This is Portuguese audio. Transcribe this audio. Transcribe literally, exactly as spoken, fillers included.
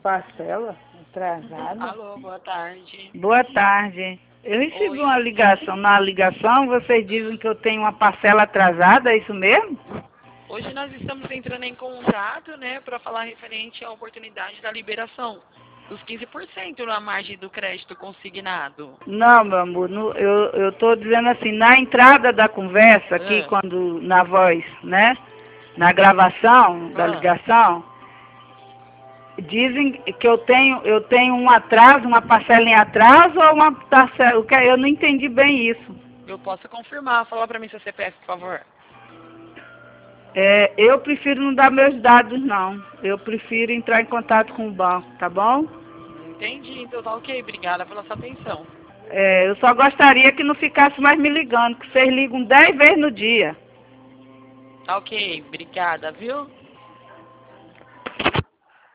parcela atrasada. Alô, boa tarde. Boa tarde. Eu recebi Oi. uma ligação. Na ligação, vocês dizem que eu tenho uma parcela atrasada, é isso mesmo? Hoje nós estamos entrando em contato, né, para falar referente à oportunidade da liberação dos quinze por cento na margem do crédito consignado. Não, meu amor, no- eu, eu tô dizendo assim, na entrada da conversa aqui, Ah. quando, na voz, né? Na gravação da Ah. ligação, dizem que eu tenho, eu tenho um atraso, uma parcela em atraso ou uma parcela, o que- eu não entendi bem isso. Eu posso confirmar. Fala para mim seu C P F, por favor. É, eu prefiro não dar meus dados, não. Eu prefiro entrar em contato com o banco, tá bom? Entendi, então tá ok. Obrigada pela sua atenção. É, eu só gostaria que não ficasse mais me ligando, que vocês ligam dez vezes no dia. Tá ok, obrigada, viu?